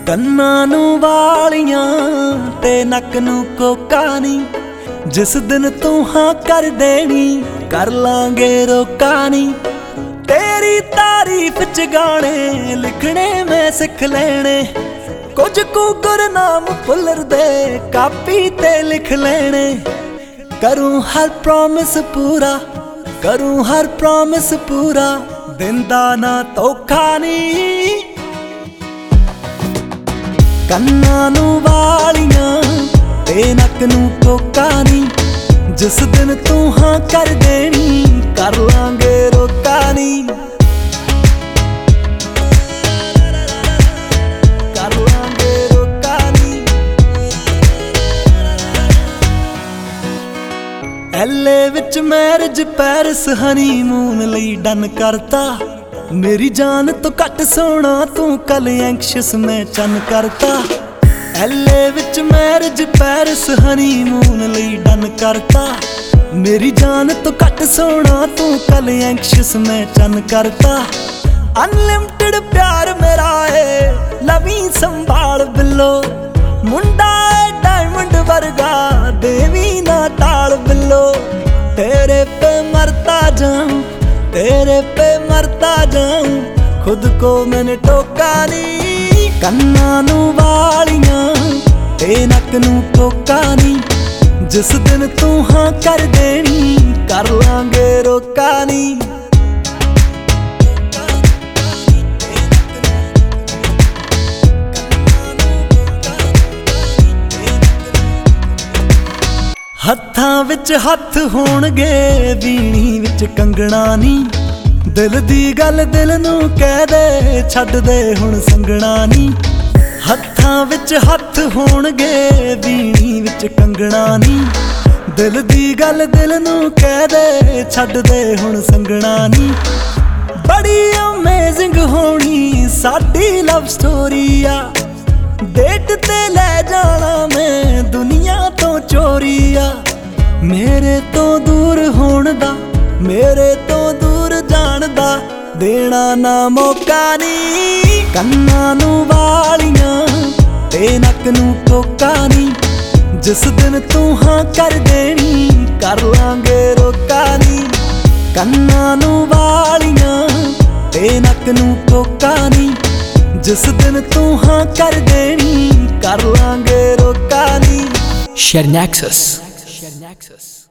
ਕੰਨਾਂ ਨੂੰ ਵਾਲੀਆਂ ਤੇ ਨੱਕ ਨੂੰ ਕੋਕਾ ਨੀ, ਜਿਸ ਦਿਨ ਤੂੰ ਹਾਂ ਕਰ ਦੇਣੀ ਕਰ ਲਾਂਗੇ ਰੋਕਾ ਨੀ। ਤੇਰੀ ਤਾਰੀਫ ਚ ਗਾਣੇ ਲਿਖਣੇ ਮੈਂ ਸਿੱਖ ਲੈਣੇ, ਕੁਝ ਕੁ ਗੁਰਨਾਮ ਭੁੱਲਰ ਦੇ ਕਾਪੀ ਤੇ ਲਿਖ ਲੈਣੇ। ਕਰੂੰ ਹਰ ਪ੍ਰੋਮਿਸ ਪੂਰਾ, ਕਰੂੰ ਹਰ ਪ੍ਰੋਮਿਸ ਪੂਰਾ, ਦਿੰਦਾ ਨਾ ਧੋਖਾ ਨੀ। ਕੰਨਾਂ ਨੂੰ ਵਾਲੀਆਂ ਤੇ ਨੱਕ ਨੂੰ ਕੋਕਾ ਨੀ, ਜਿਸ ਦਿਨ ਤੂੰ ਹਾਂ ਕਰ ਦੇਣੀ ਕਰ ਲਾਂਗੇ ਰੋਕਾ ਨੀ। ਕਰ ਲਾਂਗੇ ਰੋਕਾ ਨੀ। ਐਲੇ ਵਿੱਚ ਮੈਰਿਜ ਪੈਰਿਸ ਹਨੀਮੂਨ ਲਈ ਡਨ ਕਰਤਾ, ਮੇਰੀ ਜਾਨ ਤੋਂ ਘੱਟ ਸੋਹਣਾ ਤੂੰ ਕੱਲ ਐਂਕਸ਼ੀਅਸ ਮੈਂ ਚੰਨ ਕਰਤਾ। ਐਲੇ ਵਿੱਚ ਮੈਰਿਜ ਪੈਰਿਸ ਹਨੀਮੂਨ ਲਈ ਡਨ ਕਰਤਾ, ਮੇਰੀ ਜਾਨ ਤੋਂ ਘੱਟ ਸੋਹਣਾ ਤੂੰ ਕੱਲ ਐਂਕਸ਼ੀਅਸ ਮੈਂ ਚੰਨ ਕਰਤਾ। ਅਨਲਿਮਟਿਡ ਪਿਆਰ ਮੇਰਾ ਏ ਲਵੀ ਸੰਭਾਲ ਬਿੱਲੋ, ਮੁੰਡਾ ਏ ਡਾਇਮੰਡ ਵਰਗਾ ਦੇਵੀ ਨਾ ਟਾਲ ਬਿੱਲੋ। तेरे पे मरता जाऊं, तेरे पे मरता जाऊं, खुद को मैंने टोका नी। कन्ना नू वालियां ते नक नू टोका नी, जिस दिन तू हाँ कर देनी कर लांगे रोका नी। ਹੱਥਾਂ ਵਿੱਚ ਹੱਥ ਹੋਣਗੇ ਵੀਣੀ ਵਿੱਚ ਕੰਗਣਾ ਨੀ, ਦਿਲ ਦੀ ਗੱਲ ਦਿਲ ਨੂੰ ਕਹਿ ਦੇ ਛੱਡ ਦੇ ਹੁਣ ਸੰਗਣਾ ਨੀ। ਹੱਥਾਂ ਵਿੱਚ ਹੱਥ ਹੋਣਗੇ ਵੀਣੀ ਵਿੱਚ ਕੰਗਣਾ ਨੀ, ਦਿਲ ਦੀ ਗੱਲ ਦਿਲ ਨੂੰ ਕਹਿ ਦੇ ਛੱਡ ਦੇ ਹੁਣ ਸੰਗਣਾ ਨੀ। ਬੜੀ ਅਮੇਜ਼ਿੰਗ ਹੋਣੀ ਸਾਡੀ ਲਵ ਸਟੋਰੀ ਆ, ਡੇਟ ਤੇ ਲੈ ਜਾਣਾ ਮੈਂ ਦੁਨੀਆ ਤੋਂ ਚੋਰੀ ਆ। ਮੇਰੇ ਤੋਂ ਦੂਰ ਹੋਣ ਦਾ, ਮੇਰੇ ਤੋਂ ਦੂਰ ਜਾਣ ਦਾ ਦੇਣਾ ਨਾ ਮੌਕਾ ਨੀ। ਕੰਨਾਂ ਨੂੰ ਵਾਲੀਆਂ ਤੇ ਨੱਕ ਨੂੰ ਕੋਕਾ ਨੀ, ਜਿਸ ਦਿਨ ਤੂੰ ਹਾਂ ਕਰ ਦੇਣੀ ਕਰ ਲਾਂਗੇ ਰੋਕਾ ਨੀ। ਕੰਨਾਂ ਨੂੰ ਵਾਲੀਆਂ ਤੇ ਨੱਕ ਨੂੰ ਕੋਕਾ ਨੀ, ਜਿਸ ਦਿਨ ਤੂੰ ਹਾਂ ਕਰ ਦੇਣੀ ਕਰ ਲਾਂਗੇ ਰੋਕਾ ਨੀ। Share Nexus.